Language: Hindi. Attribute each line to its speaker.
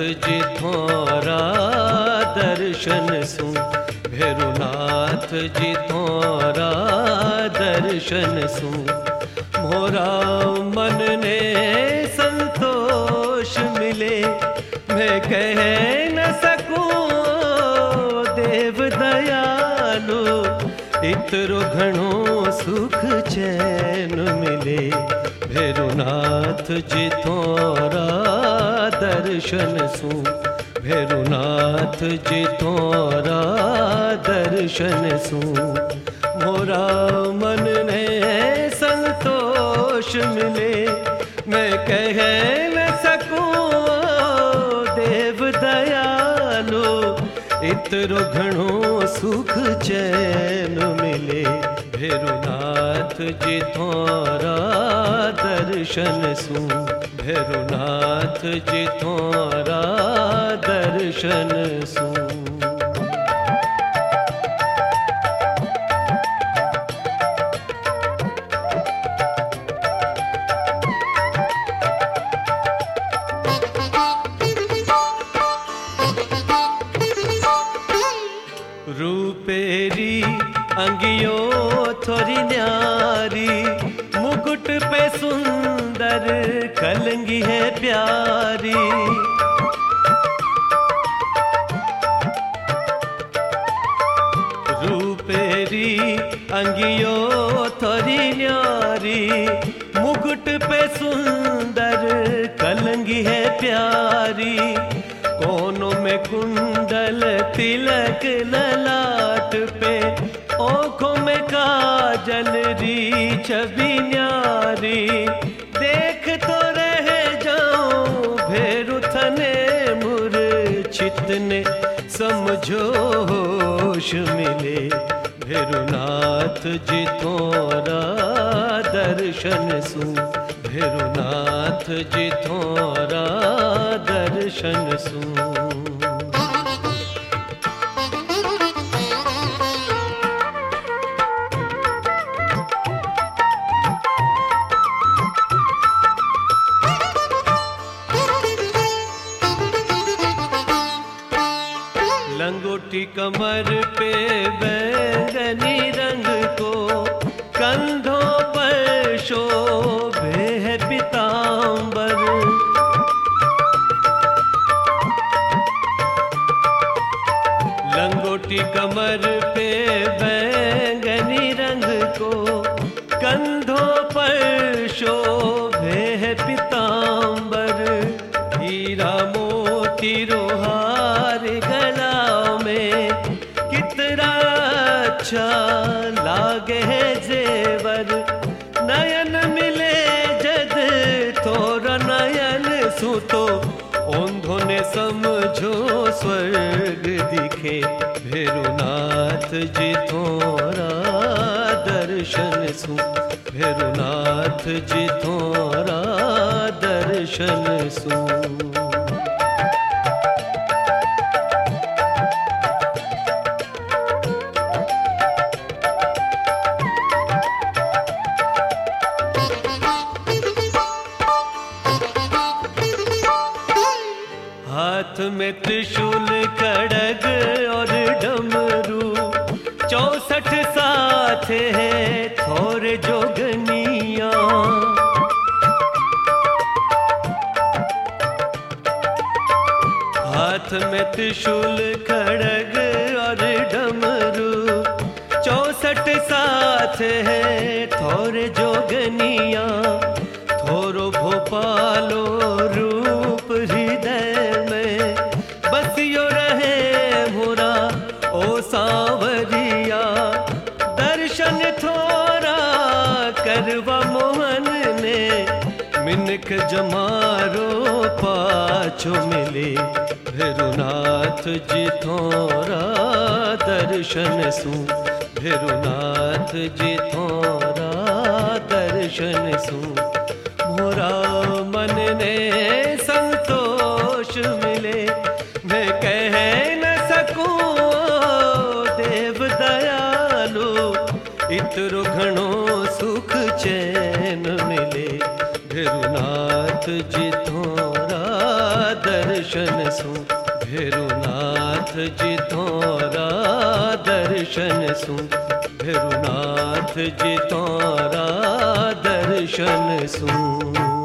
Speaker 1: जी थोरा दर्शन सु, भेरुनाथ जी थोरा दर्शन सु, मोरा मन ने संतोष मिले, मैं कह न सकूं देव दयालु, इतरो घणो सुख चैन मिले, भेरुनाथ जी थोरा दर्शन सु, भेरुनाथ जी थोरा दर्शन सु, मोरा मन ने संतोष मिले, मैं कह न सकूं देव दयालु, इतरो घणो सुख चैन मिले, भेरुनाथ जी थोरा दर्शन सु, भेरुनाथ जी थोरा दर्शन सु। रूपेरी अंगियो थोरी न्यारी, मुकुट पे सुंदर कलंगी है प्यारी, रूपेरी अंगियो थोरी न्यारी, मुकुट पे सुंदर कलंगी है प्यारी, कोनों में कुंडल तिलक ललाट पे, आँखों में काजल री छवि न्यारी, देख तो रह जाऊं भेरु थने मूर्छित ने, समझो होश मिले, भेरुनाथ जी थोरा दर्शन सु, भेरुनाथ जी थोरा दर्शन सु। लंगोटी कमर पे बैंगनी रंग को, कंधों पर शोभे है पीतांबर, लंगोटी कमर पे बैंगनी रंग को, कंधों पर शोभे है पीतांबर, हीरा मोती रोहार गला में, कितना अच्छा लागे है जेवर, नयन मिले जद थोरा नयन सु, तो ओंधों ने समझो स्वर्ग दिखे, भेरुनाथ जी थोरा दर्शन सु, भेरुनाथ जी थोरा दर्शन सु। हाथ में त्रिशूल खड़ग और डमरू, 64 साथ है थोरे जोगनिया, हाथ में त्रिशूल खड़ग और डमरू, 64 साथ है थोरे जोगनिया, थोरो भोपालो रूप हृदय में, बसियो रहे मोरा ओ सांवरिया, दर्शन थोरा करवा मोहन ने, मिनक जमारो पाछो मिले, भेरुनाथ जी थोरा दर्शन सु, भेरुनाथ जी थोरा दर्शन सु, मोरा मन ने संतोष मिले, मैं कह न सकूं देव दयालु, इतरो घणो सुख चैन मिले, भेरुनाथ जी थोरा दर्शन दर्शन सु भेरुनाथ जी तोरा दर्शन सु भेरुनाथ जी तोरा दर्शन सु।